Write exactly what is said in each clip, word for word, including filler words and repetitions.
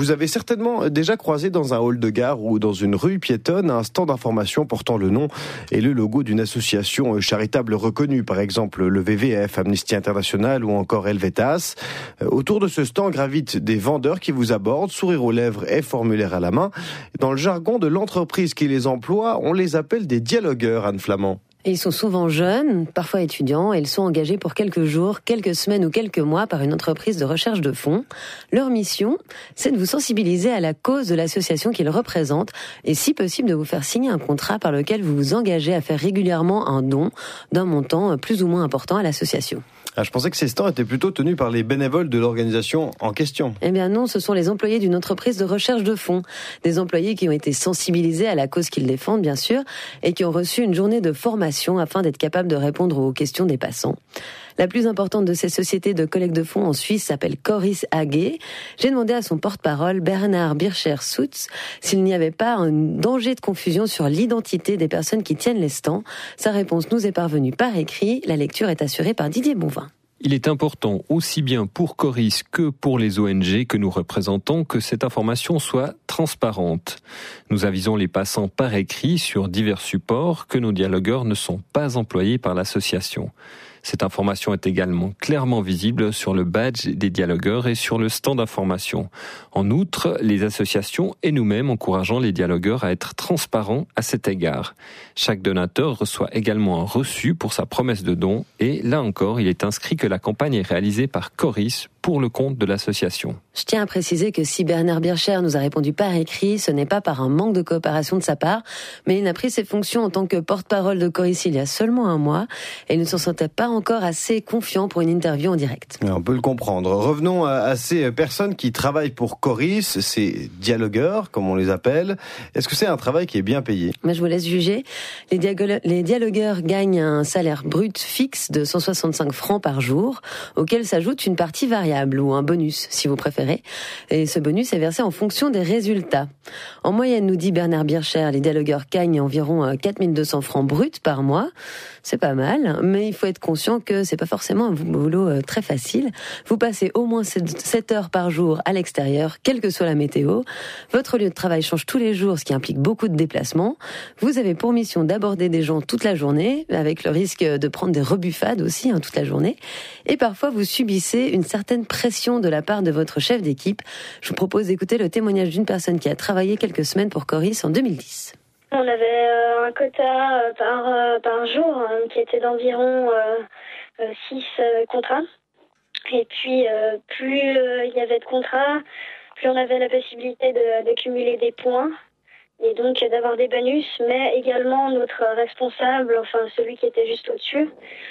vous avez certainement déjà croisé dans un hall de gare ou dans une rue piétonne un stand d'information portant le nom et le logo d'une association charitable reconnue, par exemple le V V F, Amnesty International ou encore Helvetas. Autour de ce stand gravitent des vendeurs qui vous abordent, sourire aux lèvres et formulaire à la main. Dans le jargon de l'entreprise qui les emploie, on les appelle des dialogueurs, Anne Flamand. Et ils sont souvent jeunes, parfois étudiants, et ils sont engagés pour quelques jours, quelques semaines ou quelques mois par une entreprise de recherche de fonds. Leur mission, c'est de vous sensibiliser à la cause de l'association qu'ils représentent et si possible de vous faire signer un contrat par lequel vous vous engagez à faire régulièrement un don d'un montant plus ou moins important à l'association. Ah, je pensais que ces stands étaient plutôt tenus par les bénévoles de l'organisation en question. Eh bien non, ce sont les employés d'une entreprise de recherche de fonds. Des employés qui ont été sensibilisés à la cause qu'ils défendent, bien sûr, et qui ont reçu une journée de formation afin d'être capables de répondre aux questions des passants. La plus importante de ces sociétés de collecte de fonds en Suisse s'appelle Coris A G. J'ai demandé à son porte-parole, Bernard Bircher-Soutz, s'il n'y avait pas un danger de confusion sur l'identité des personnes qui tiennent les stands. Sa réponse nous est parvenue par écrit. La lecture est assurée par Didier Bonvin. Il est important, aussi bien pour Coris que pour les O N G que nous représentons, que cette information soit transparente. Nous avisons les passants par écrit sur divers supports que nos dialogueurs ne sont pas employés par l'association. Cette information est également clairement visible sur le badge des dialogueurs et sur le stand d'information. En outre, les associations et nous-mêmes encourageons les dialogueurs à être transparents à cet égard. Chaque donateur reçoit également un reçu pour sa promesse de don et là encore, il est inscrit que la campagne est réalisée par Coris pour le compte de l'association. Je tiens à préciser que si Bernard Bircher nous a répondu par écrit, ce n'est pas par un manque de coopération de sa part, mais il n'a pris ses fonctions en tant que porte-parole de Coris il y a seulement un mois et il ne se sentait pas encore assez confiant pour une interview en direct. On peut le comprendre. Revenons à ces personnes qui travaillent pour Coris, ces dialogueurs, comme on les appelle. Est-ce que c'est un travail qui est bien payé ? Mais je vous laisse juger. Les, dialogue- les dialogueurs gagnent un salaire brut fixe de cent soixante-cinq francs par jour, auquel s'ajoute une partie variable ou un bonus, si vous préférez. Et ce bonus est versé en fonction des résultats. En moyenne, nous dit Bernard Bircher, les dialogueurs gagnent environ quatre mille deux cents francs bruts par mois. C'est pas mal, mais il faut être conscient que c'est pas forcément un boulot très facile. Vous passez au moins sept heures par jour à l'extérieur, quelle que soit la météo. Votre lieu de travail change tous les jours, ce qui implique beaucoup de déplacements. Vous avez pour mission d'aborder des gens toute la journée, avec le risque de prendre des rebuffades aussi hein, toute la journée. Et parfois, vous subissez une certaine pression de la part de votre chef d'équipe. Je vous propose d'écouter le témoignage d'une personne qui a travaillé quelques semaines pour Coris en deux mille dix. On avait euh, un quota euh, par, euh, par jour hein, qui était d'environ six euh, euh, contrats. Et puis, euh, plus euh, il y avait de contrats, plus on avait la possibilité de, de cumuler des points et donc d'avoir des bonus. Mais également, notre responsable, enfin celui qui était juste au-dessus,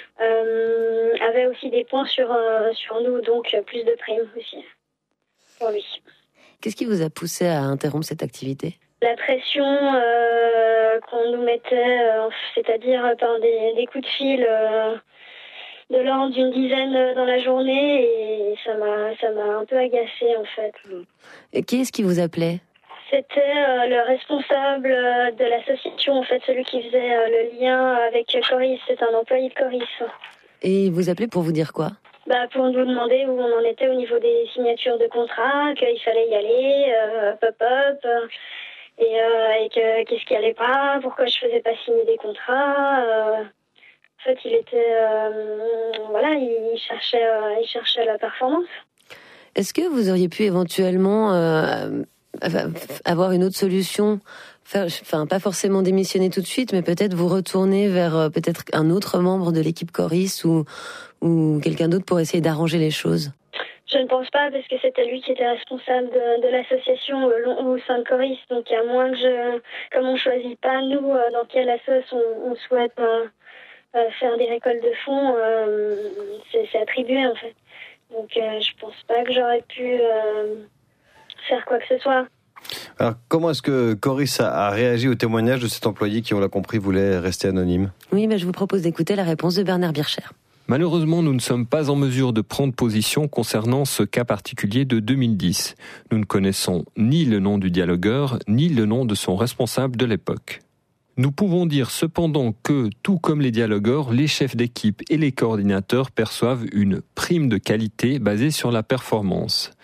euh, avait aussi des points sur, euh, sur nous, donc plus de primes aussi pour lui. Qu'est-ce qui vous a poussé à interrompre cette activité ? La pression euh, qu'on nous mettait, euh, c'est-à-dire par des, des coups de fil euh, de l'ordre d'une dizaine dans la journée, et ça m'a, ça m'a un peu agacée en fait. Et qui est-ce qui vous appelait ? C'était euh, le responsable de l'association, en fait, celui qui faisait euh, le lien avec Coris. C'est un employé de Coris. Et il vous appelait pour vous dire quoi ? Bah, pour nous demander où on en était au niveau des signatures de contrat, qu'il fallait y aller, euh, pop-up. Euh, Et, euh, et que qu'est-ce qui allait pas, pourquoi je faisais pas signer des contrats. Euh, en fait, il était, euh, voilà, il cherchait, euh, il cherchait la performance. Est-ce que vous auriez pu éventuellement euh, avoir une autre solution, faire, enfin pas forcément démissionner tout de suite, mais peut-être vous retourner vers euh, peut-être un autre membre de l'équipe Coris ou ou quelqu'un d'autre pour essayer d'arranger les choses? Je ne pense pas, parce que c'était lui qui était responsable de, de l'association au, au sein de Coris. Donc, à moins que je, comme on ne choisit pas, nous, dans quelle association on, on souhaite euh, euh, faire des récoltes de fonds, euh, c'est, c'est attribué, en fait. Donc, euh, je ne pense pas que j'aurais pu euh, faire quoi que ce soit. Alors, comment est-ce que Coris a, a réagi au témoignage de cet employé qui, on l'a compris, voulait rester anonyme? Oui, mais je vous propose d'écouter la réponse de Bernard Bircher. Malheureusement, nous ne sommes pas en mesure de prendre position concernant ce cas particulier de deux mille dix. Nous ne connaissons ni le nom du dialogueur, ni le nom de son responsable de l'époque. Nous pouvons dire cependant que, tout comme les dialogueurs, les chefs d'équipe et les coordinateurs perçoivent une prime de qualité basée sur la performance.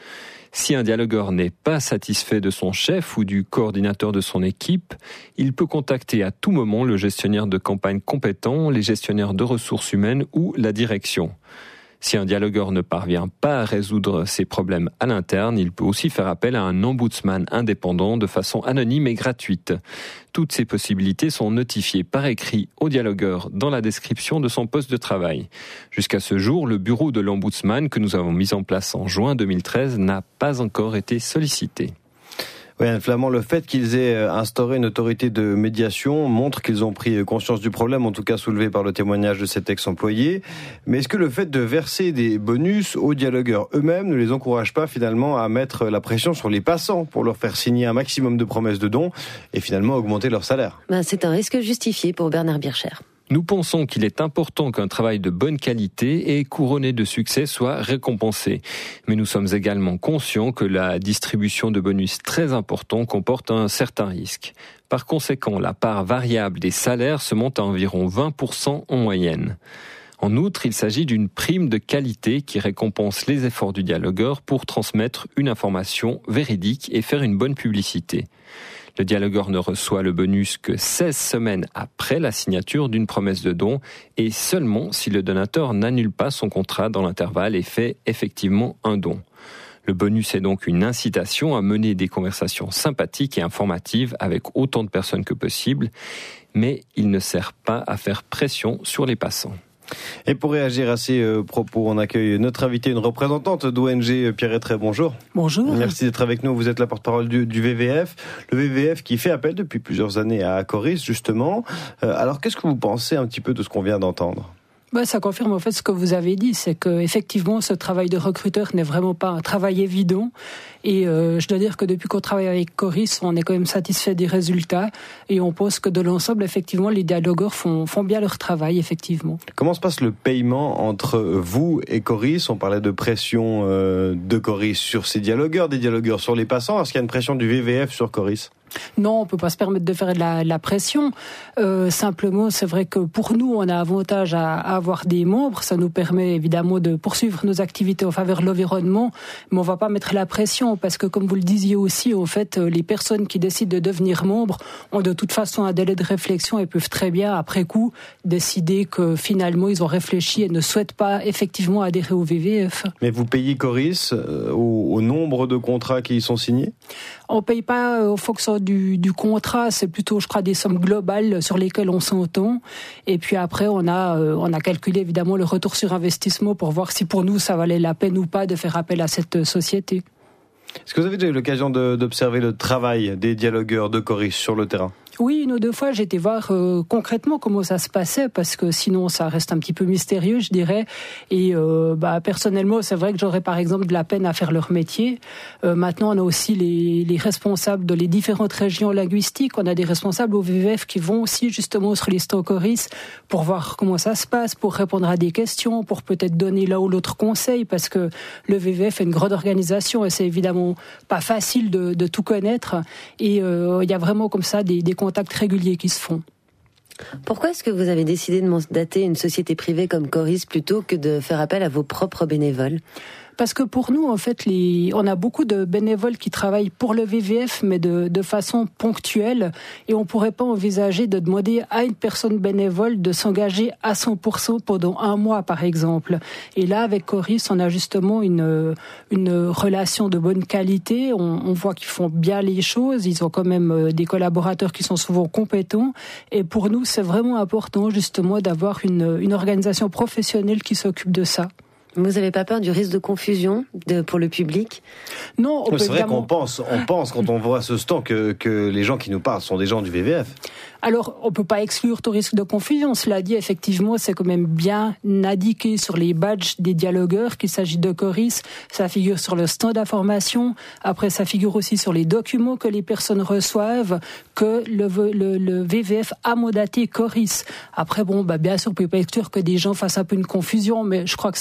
Si un dialogueur n'est pas satisfait de son chef ou du coordinateur de son équipe, il peut contacter à tout moment le gestionnaire de campagne compétent, les gestionnaires de ressources humaines ou la direction. Si un dialogueur ne parvient pas à résoudre ses problèmes à l'interne, il peut aussi faire appel à un ombudsman indépendant de façon anonyme et gratuite. Toutes ces possibilités sont notifiées par écrit au dialogueur dans la description de son poste de travail. Jusqu'à ce jour, le bureau de l'ombudsman que nous avons mis en place en juin deux mille treize n'a pas encore été sollicité. Oui, Anne Flamand, le fait qu'ils aient instauré une autorité de médiation montre qu'ils ont pris conscience du problème, en tout cas soulevé par le témoignage de cet ex-employé. Mais est-ce que le fait de verser des bonus aux dialogueurs eux-mêmes ne les encourage pas finalement à mettre la pression sur les passants pour leur faire signer un maximum de promesses de dons et finalement augmenter leur salaire ? Ben, c'est un risque justifié pour Bernard Bircher. Nous pensons qu'il est important qu'un travail de bonne qualité et couronné de succès soit récompensé. Mais nous sommes également conscients que la distribution de bonus très importants comporte un certain risque. Par conséquent, la part variable des salaires se monte à environ vingt pour cent en moyenne. En outre, il s'agit d'une prime de qualité qui récompense les efforts du dialogueur pour transmettre une information véridique et faire une bonne publicité. Le dialogueur ne reçoit le bonus que seize semaines après la signature d'une promesse de don et seulement si le donateur n'annule pas son contrat dans l'intervalle et fait effectivement un don. Le bonus est donc une incitation à mener des conversations sympathiques et informatives avec autant de personnes que possible, mais il ne sert pas à faire pression sur les passants. Et pour réagir à ces euh, propos, on accueille notre invitée, une représentante d'O N G, Pierre Ettray. Bonjour. Bonjour. Merci d'être avec nous. Vous êtes la porte-parole du, du V V F. Le V V F qui fait appel depuis plusieurs années à Coris, justement. Euh, alors, qu'est-ce que vous pensez un petit peu de ce qu'on vient d'entendre ? Ben, ça confirme en fait ce que vous avez dit, c'est que effectivement ce travail de recruteur n'est vraiment pas un travail évident. Et euh, je dois dire que depuis qu'on travaille avec Coris, on est quand même satisfait des résultats et on pense que de l'ensemble, effectivement, les dialogueurs font, font bien leur travail, effectivement. Comment se passe le paiement entre vous et Coris ? On parlait de pression euh, de Coris sur ces dialogueurs, des dialogueurs sur les passants. Est-ce qu'il y a une pression du V V F sur Coris ? Non, on peut pas se permettre de faire de la, de la pression. Euh, simplement, c'est vrai que pour nous, on a avantage à, à avoir des membres. Ça nous permet évidemment de poursuivre nos activités en faveur de l'environnement, mais on va pas mettre la pression parce que, comme vous le disiez aussi, en fait, les personnes qui décident de devenir membres ont de toute façon un délai de réflexion et peuvent très bien, après coup, décider que finalement ils ont réfléchi et ne souhaitent pas effectivement adhérer au V V F. Mais vous payez Coris euh, au, au nombre de contrats qui y sont signés ? On paye pas euh, en fonction du, du contrat, c'est plutôt, je crois, des sommes globales sur lesquelles on s'entend. Et puis après, on a, euh, on a calculé évidemment le retour sur investissement pour voir si pour nous ça valait la peine ou pas de faire appel à cette société. Est-ce que vous avez déjà eu l'occasion de, d'observer le travail des dialogueurs de Coris sur le terrain ? Oui, une ou deux fois, j'ai été voir euh, concrètement comment ça se passait, parce que sinon, ça reste un petit peu mystérieux, je dirais. Et euh, bah, personnellement, c'est vrai que j'aurais par exemple de la peine à faire leur métier. Euh, maintenant, on a aussi les, les responsables de les différentes régions linguistiques. On a des responsables au V V F qui vont aussi justement sur les stands Coris pour voir comment ça se passe, pour répondre à des questions, pour peut-être donner l'un ou l'autre conseil, parce que le V V F est une grande organisation et c'est évidemment pas facile de, de tout connaître. Et euh, il y a vraiment comme ça des, des contacts réguliers qui se font. Pourquoi est-ce que vous avez décidé de mandater une société privée comme Coris plutôt que de faire appel à vos propres bénévoles ? Parce que pour nous, en fait, les, on a beaucoup de bénévoles qui travaillent pour le V V F, mais de, de façon ponctuelle. Et on pourrait pas envisager de demander à une personne bénévole de s'engager à cent pour cent pendant un mois, par exemple. Et là, avec Coris, on a justement une, une relation de bonne qualité. On, on voit qu'ils font bien les choses. Ils ont quand même des collaborateurs qui sont souvent compétents. Et pour nous, c'est vraiment important, justement, d'avoir une, une organisation professionnelle qui s'occupe de ça. Vous n'avez pas peur du risque de confusion de, pour le public ? Non, on peut c'est vrai évidemment... qu'on pense, on pense quand on voit ce stand que, que les gens qui nous parlent sont des gens du V V F. Alors, on peut pas exclure tout risque de confusion. Cela dit, effectivement, c'est quand même bien indiqué sur les badges des dialogueurs qu'il s'agit de Coris. Ça figure sur le stand d'information. Après, ça figure aussi sur les documents que les personnes reçoivent que le, le, le V V F a mandaté Coris. Après, bon, bah, bien sûr, on peut pas exclure que des gens fassent un peu une confusion, mais je crois que c'est vrai dans ce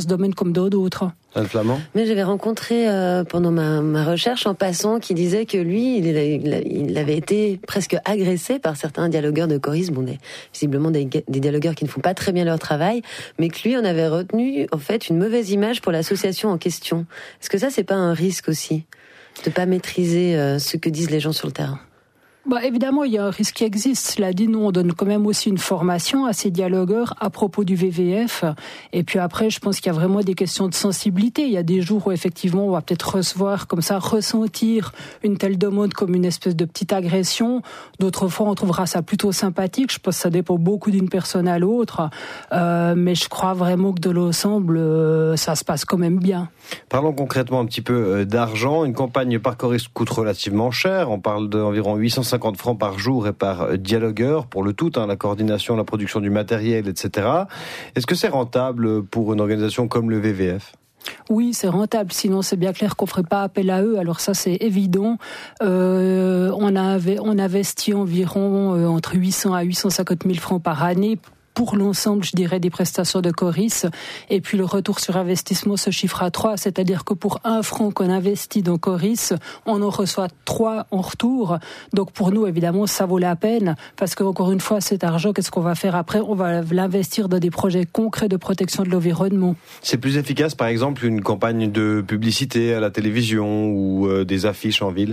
ce domaine comme dans d'autres. Anne Flamand ? Mais j'avais rencontré euh, pendant ma, ma recherche un passant qui disait que lui, il, il, il avait été presque agressé par certains dialogueurs de Coris, bon, des, visiblement des, des dialogueurs qui ne font pas très bien leur travail, mais que lui en avait retenu en fait une mauvaise image pour l'association en question. Est-ce que ça, c'est pas un risque aussi, de pas maîtriser euh, ce que disent les gens sur le terrain ? Bah, évidemment, il y a un risque qui existe. Cela dit, nous, on donne quand même aussi une formation à ces dialogueurs à propos du V V F. Et puis après, je pense qu'il y a vraiment des questions de sensibilité. Il y a des jours où, effectivement, on va peut-être recevoir, comme ça, ressentir une telle demande comme une espèce de petite agression. D'autres fois, on trouvera ça plutôt sympathique. Je pense que ça dépend beaucoup d'une personne à l'autre. Euh, mais je crois vraiment que de l'ensemble, euh, ça se passe quand même bien. Parlons concrètement un petit peu d'argent. Une campagne par Coris coûte relativement cher. On parle d'environ huit cent cinquante francs par jour et par dialogueur pour le tout, hein, la coordination, la production du matériel, et cetera. Est-ce que c'est rentable pour une organisation comme le V V F ? Oui, c'est rentable. Sinon, c'est bien clair qu'on ferait pas appel à eux. Alors ça, c'est évident. Euh, on a on investit environ euh, entre huit cents à huit cent cinquante mille francs par année pour l'ensemble, je dirais, des prestations de Coris. Et puis le retour sur investissement se chiffre à trois, c'est-à-dire que pour un franc qu'on investit dans Coris, on en reçoit trois en retour. Donc pour nous, évidemment, ça vaut la peine, parce qu'encore une fois, cet argent, qu'est-ce qu'on va faire après ? On va l'investir dans des projets concrets de protection de l'environnement. C'est plus efficace, par exemple, une campagne de publicité à la télévision ou euh, des affiches en ville ?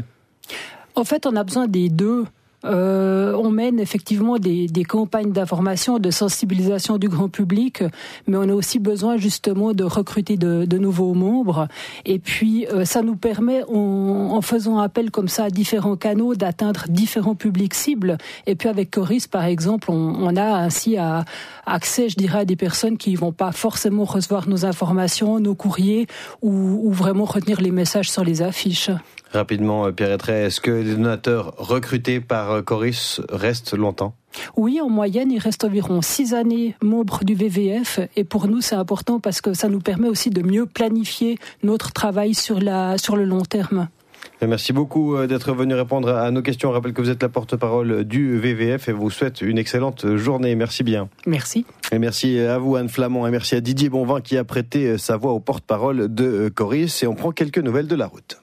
En fait, on a besoin des deux. Euh, on mène effectivement des, des campagnes d'information, de sensibilisation du grand public, mais on a aussi besoin justement de recruter de, de nouveaux membres. Et puis, euh, ça nous permet, en, en faisant appel comme ça à différents canaux, d'atteindre différents publics cibles. Et puis avec Coris, par exemple, on, on a ainsi à, accès, je dirais, à des personnes qui vont pas forcément recevoir nos informations, nos courriers, ou, ou vraiment retenir les messages sur les affiches. Rapidement, Pierre Ettray, est-ce que les donateurs recrutés par Coris restent longtemps ? Oui, en moyenne, ils restent environ six années membres du V V F. Et pour nous, c'est important parce que ça nous permet aussi de mieux planifier notre travail sur, la, sur le long terme. Merci beaucoup d'être venu répondre à nos questions. On rappelle que vous êtes la porte-parole du V V F et vous souhaite une excellente journée. Merci bien. Merci. Et merci à vous, Anne Flamand, et merci à Didier Bonvin qui a prêté sa voix au porte-parole de Coris. Et on prend quelques nouvelles de la route.